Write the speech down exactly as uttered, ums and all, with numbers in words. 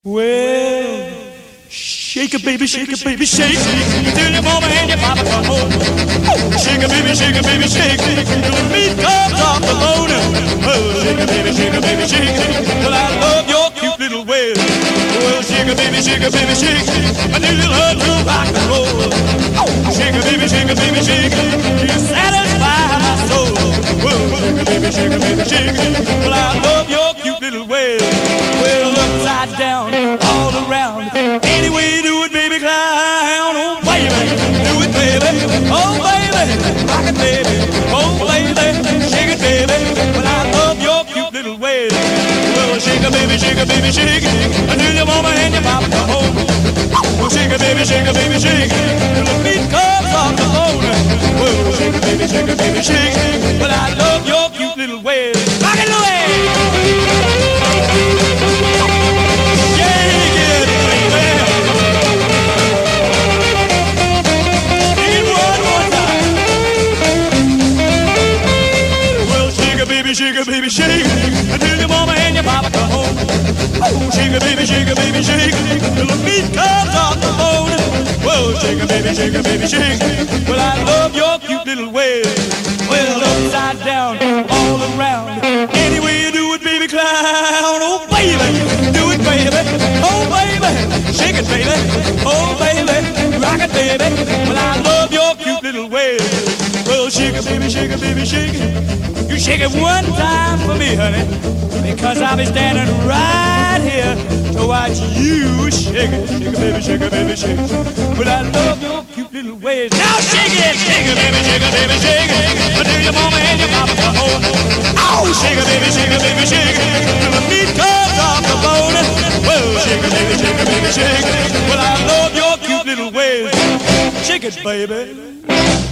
Well, shake it, baby, shake it, baby, shake it till your mama and your papa come home. Shake it, baby, shake it, baby, shake it till the meat comes off the bone. Oh, shake it, baby, shake it, baby, shake it. Well, I love your cute little ways. Well, shake it, baby, shake it, baby, shake it until you love to rock and roll. Shake it, baby, shake it, baby, shake it. You satisfy my soul. Well, shake it, baby, shake it, baby, shake it. Well, I love your cute little ways. Well, upside down, all around. Any way you do it, baby, clown. Oh, baby, do it, baby. Oh, baby, rock it, baby. Oh, baby, shake it, baby. Well, I love your cute little ways. Well, shake it, baby, shake it, baby, shake it until your mama and your papa come home. Well, shake it, baby, shake it, baby, shake it till the meat comes off the bone. Well, shake it, baby, shake it, baby, shake it. Well, I love your cute little ways. Rock it away. Shake it, baby, shake it until your mama and your papa come home. Oh, shake it, baby, shake it, baby, shake it till the meat comes off the bone. Whoa, shake it, baby, shake it, baby, shake it. Well, I love your cute little ways. Well, upside down, all around. Any way you do it, baby, clown. Oh, baby, do it, baby. Oh, baby, shake it, baby. Oh, baby, rock it, baby. Well, I love your cute little ways. Well, shake it, baby, shake it, baby, shake it. You shake it one time for me, honey, because I'll be standing right here to watch you shake it. Shake it, baby, shake it, baby, shake it. But I love your cute little ways. Now shake it, shake it, baby, shake it, baby, shake it until your mama and your papa come home. Oh, shake it, baby, shake it, baby, shake it till the meat comes off the bone. Well, shake it, baby, shake it, baby, shake it. Well, I love your cute little ways. Shake it, baby.